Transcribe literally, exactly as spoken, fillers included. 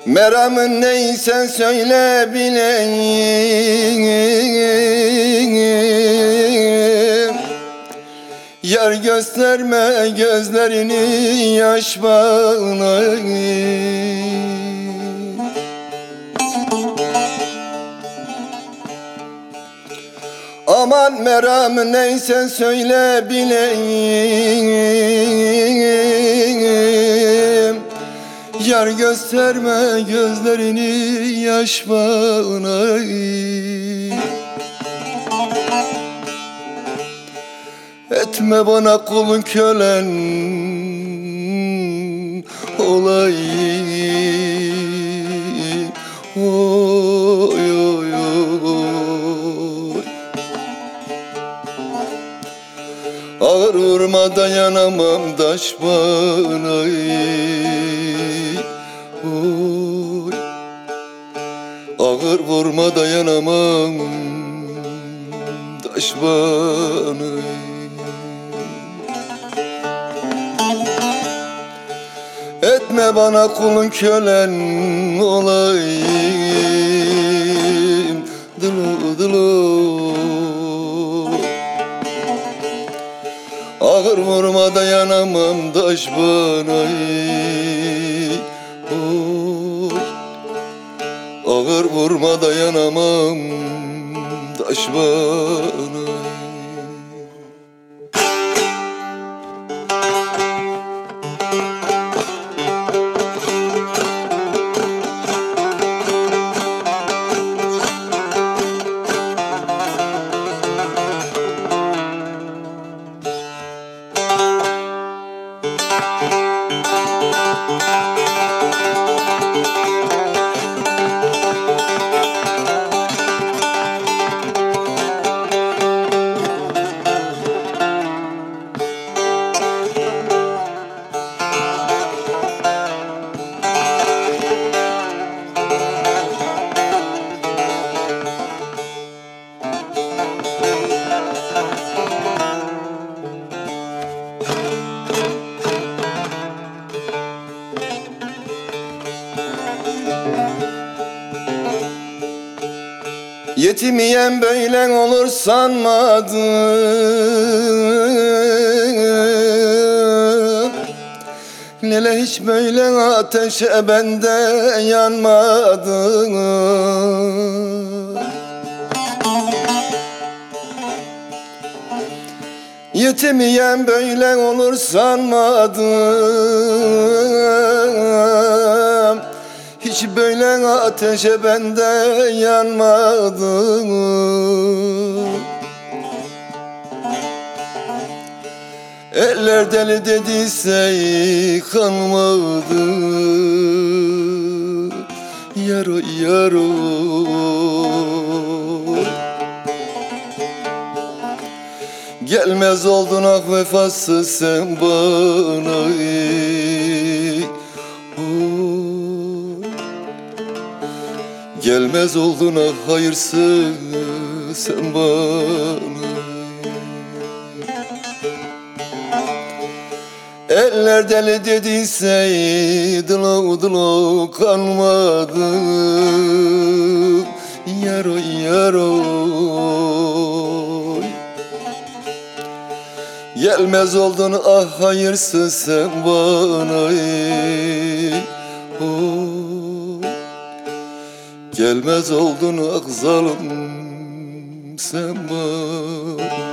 Meramın neyse söyle bileyim. Yar gösterme gözlerini yaş bana. Aman meramın neyse söyle bileyim. Yar gösterme gözlerini yaş bana. Etme bana kulun kölen olayım. Oy oy oy. Ağır vurma dayanamam taş bana. Oy. Ağır vurma dayanamam taş bana. Etme bana kulun kölen olayım. Dılo dılo. Ağır vurma dayanamam taş bana. Oy. Ağır vurma dayanamam taş bana. Yetimiyen böyle olur sanmadım. Lele hiç böyle ateşe bende yanmadım. Yetimiyen böyle olur sanmadım. Hiç böyle ateşe bende yanmadım. Eller deli dediyse kanmadı. Yaro yaro. Gelmez oldun ah vefasız sen bana. Gelmez oldun ah hayırsız sen bana. Eller deli dediyse dılo dılo kanmadı. Yaro yaro. Gelmez oldun ah hayırsız sen bana. Oh. Gelmez oldun ah zalim sen bana.